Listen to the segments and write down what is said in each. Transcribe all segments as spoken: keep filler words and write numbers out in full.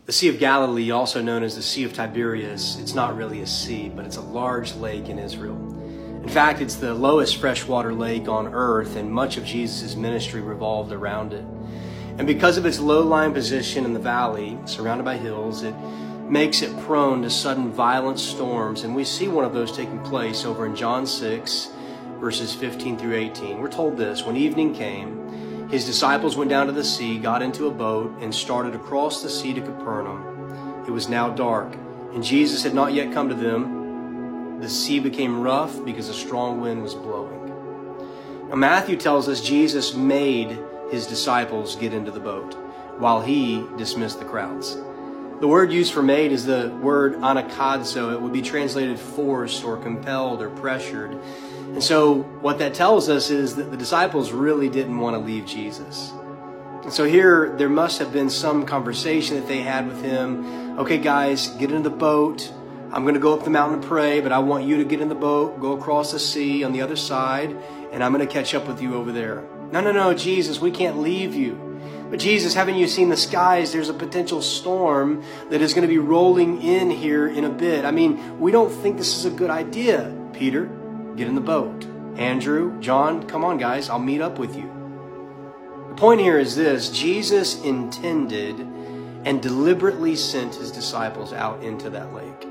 The Sea of Galilee, also known as the Sea of Tiberias, it's not really a sea, but it's a large lake in Israel. In fact, it's the lowest freshwater lake on earth, and much of Jesus' ministry revolved around it. And because of its low-lying position in the valley, surrounded by hills, it makes it prone to sudden violent storms. And we see one of those taking place over in John six, verses fifteen through eighteen. We're told this: when evening came, his disciples went down to the sea, got into a boat, and started across the sea to Capernaum. It was now dark, and Jesus had not yet come to them. The sea became rough because a strong wind was blowing. Now, Matthew tells us Jesus made his disciples get into the boat while he dismissed the crowds. The word used for made is the word anakadzo. It would be translated forced or compelled or pressured. And so what that tells us is that the disciples really didn't want to leave Jesus. And so here, there must have been some conversation that they had with him. Okay, guys, get into the boat. I'm going to go up the mountain and pray, but I want you to get in the boat, go across the sea on the other side, and I'm going to catch up with you over there. No, no, no, Jesus, we can't leave you. But Jesus, haven't you seen the skies? There's a potential storm that is going to be rolling in here in a bit. I mean, we don't think this is a good idea. Peter, get in the boat. Andrew, John, come on, guys, I'll meet up with you. The point here is this: Jesus intended and deliberately sent his disciples out into that lake.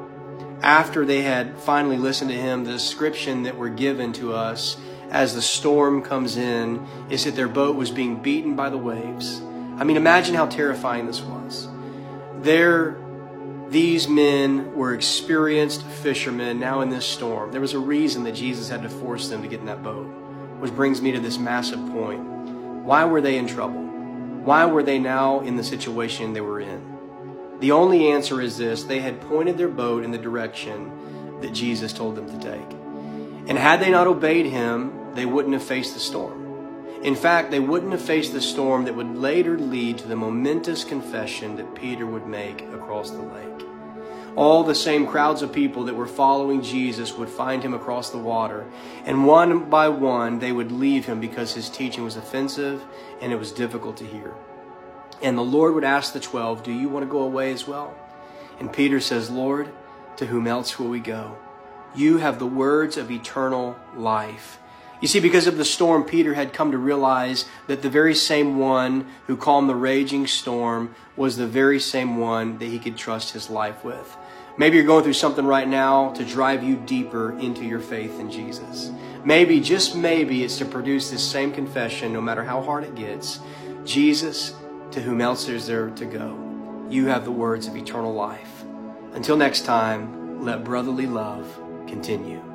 After they had finally listened to him, the description that were given to us as the storm comes in is that their boat was being beaten by the waves. I mean, imagine how terrifying this was. There, these men were experienced fishermen now in this storm. There was a reason that Jesus had to force them to get in that boat, which brings me to this massive point. Why were they in trouble? Why were they now in the situation they were in? The only answer is this: they had pointed their boat in the direction that Jesus told them to take. And had they not obeyed him, they wouldn't have faced the storm. In fact, they wouldn't have faced the storm that would later lead to the momentous confession that Peter would make across the lake. All the same crowds of people that were following Jesus would find him across the water, and one by one they would leave him because his teaching was offensive and it was difficult to hear. And the Lord would ask the twelve, do you want to go away as well? And Peter says, Lord, to whom else will we go? You have the words of eternal life. You see, because of the storm, Peter had come to realize that the very same one who calmed the raging storm was the very same one that he could trust his life with. Maybe you're going through something right now to drive you deeper into your faith in Jesus. Maybe, just maybe, it's to produce this same confession, no matter how hard it gets. Jesus, to whom else is there to go? You have the words of eternal life. Until next time, let brotherly love continue.